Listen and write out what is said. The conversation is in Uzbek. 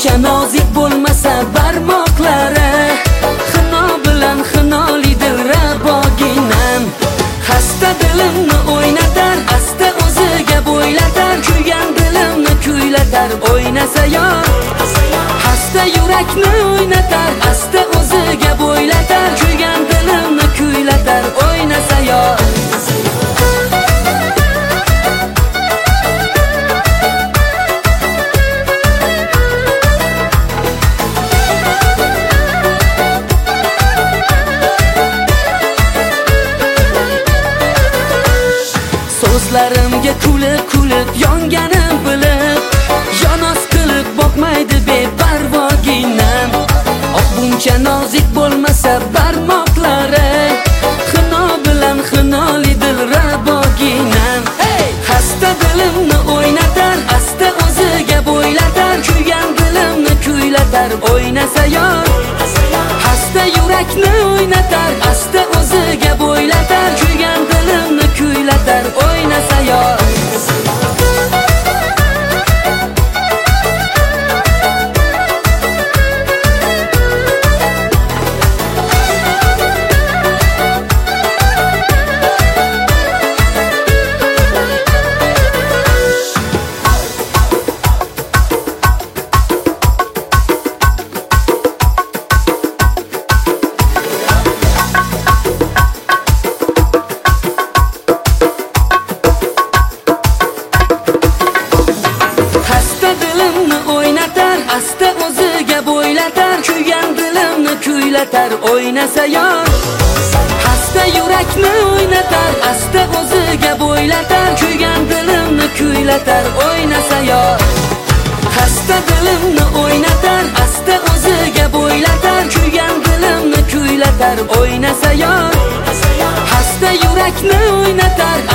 buncha nozik bo'lmasa barmoqlari, xino bilan xinolidir raboginam. Xasta dilimni o'ynatar, asta o'ziga bo'ylatar, kuygan dilimni kuylatar, o'ynasa yor. Xasta yurakni o'ynatar, asta o'ziga bo'ylatar, kuygan dilimni kuylatar, o'ynasa yor. So'zlarimga kulib yonganim bilib, yonos qilib boqmaydi beparvoginam. Buncha nozik bo'lmasa barmoqlari, xino bilan xinolidir raboginam. Xasta dilimni o'ynatar, asta o'ziga bo'ylatar, kuygan dilimni kuylatar, o'ynasa yor. Xasta yurakni o'ynatar, asta o'ziga bo'ylatar, kuygan dilimni kuylatar, o'ynasa yor. Asta o'ziga bo'ylatar, kuygan dilimni kuylatar, o'ynasa yor. Xasta yurakni o'ynatar, asta o'ziga bo'ylatar, kuygan dilimni kuylatar, o'ynasa yor. Xasta dilimni o'ynatar, asta o'ziga bo'ylatar, kuygan dilimni kuylatar, o'ynasa yor. Xasta yurakni o'ynatar,